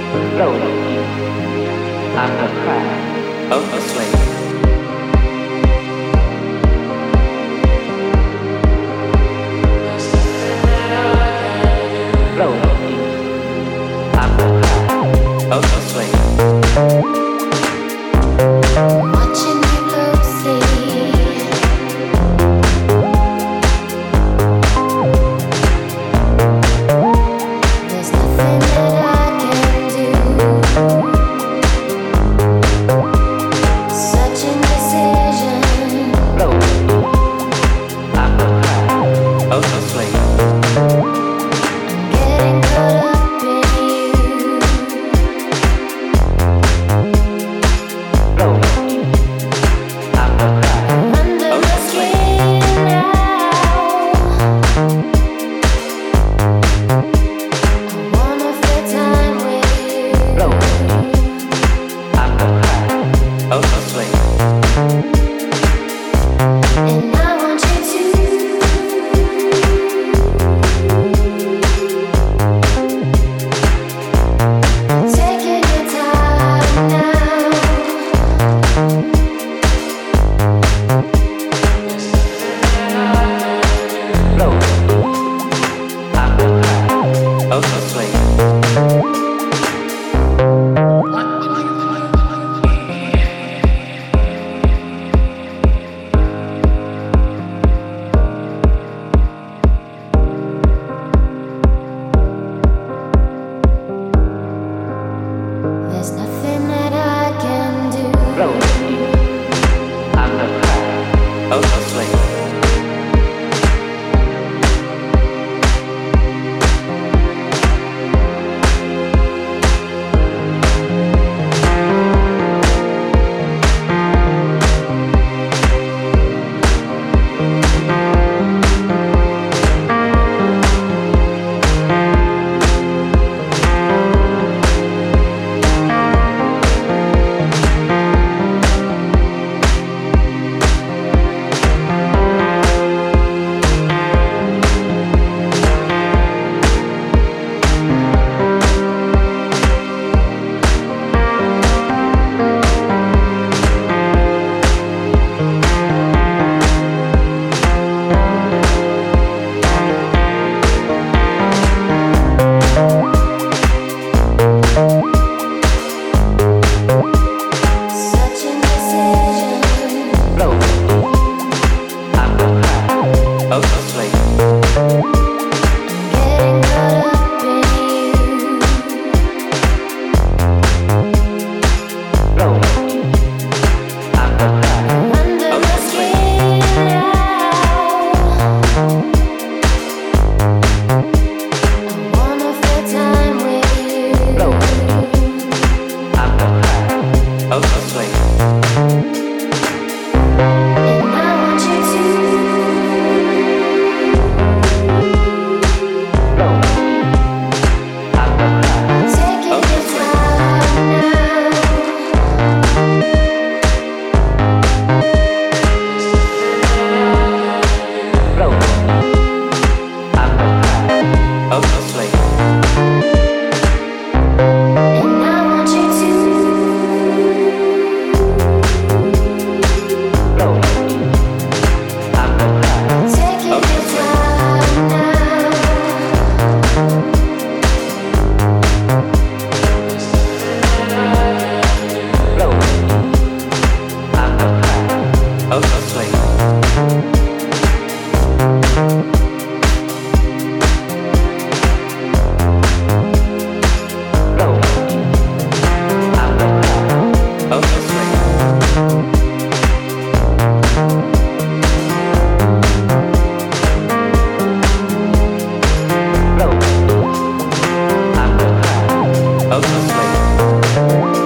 Floating on the crack of the slate. Floating on the crack of the slate. Watching you closely. There's nothing that I can do. Such indecision. Floating on the crack of the slate. I'm getting caught up in you. Floating on the crack Under of my the slate. skin now. I wanna spend time with you. Floating on the crack of the slate. And I want you to take your time now. Floating on the crack of the slate. There's nothing that I can do. Floating on the crack of the slate. Such indecision. Floating on the crack of the slate. I'm getting caught up in you. Floating on the crack Under of my the slate. skin now. I wanna spend time with you. Floating on the crack of the slate. And I want you to Floating on the crack take of your the slate. time now. Floating on the crack of the slate. And I want you to Floating on the crack take your of the slate. time now. Floating on the crack of the slate. Floating on the crack of the slate. Floating on the crack of the slate.